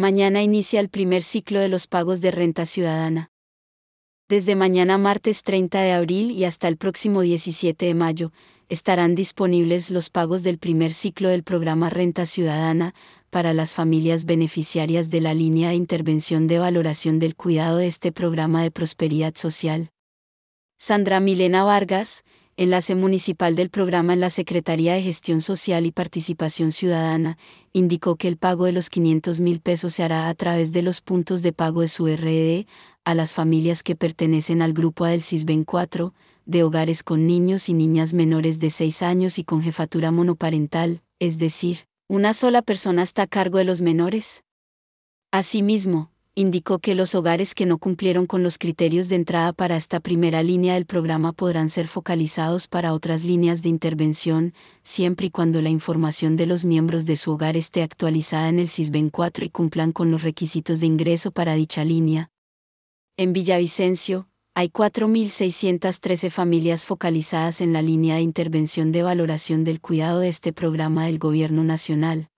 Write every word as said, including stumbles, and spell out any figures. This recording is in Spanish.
Mañana inicia el primer ciclo de los pagos de renta ciudadana. Desde mañana martes treinta de abril y hasta el próximo diecisiete de mayo, estarán disponibles los pagos del primer ciclo del programa Renta Ciudadana, para las familias beneficiarias de la línea de intervención de valoración del cuidado de este programa de prosperidad social. Sandra Milena Vargas, enlace municipal del programa en la Secretaría de Gestión Social y Participación Ciudadana, indicó que el pago de los quinientos mil pesos se hará a través de los puntos de pago de su R D, a las familias que pertenecen al grupo A del SISBEN cuatro, de hogares con niños y niñas menores de seis años y con jefatura monoparental, es decir, una sola persona está a cargo de los menores. Asimismo, indicó que los hogares que no cumplieron con los criterios de entrada para esta primera línea del programa podrán ser focalizados para otras líneas de intervención, siempre y cuando la información de los miembros de su hogar esté actualizada en el SISBEN cuatro y cumplan con los requisitos de ingreso para dicha línea. En Villavicencio, hay cuatro mil seiscientas trece familias focalizadas en la línea de intervención de valoración del cuidado de este programa del Gobierno Nacional.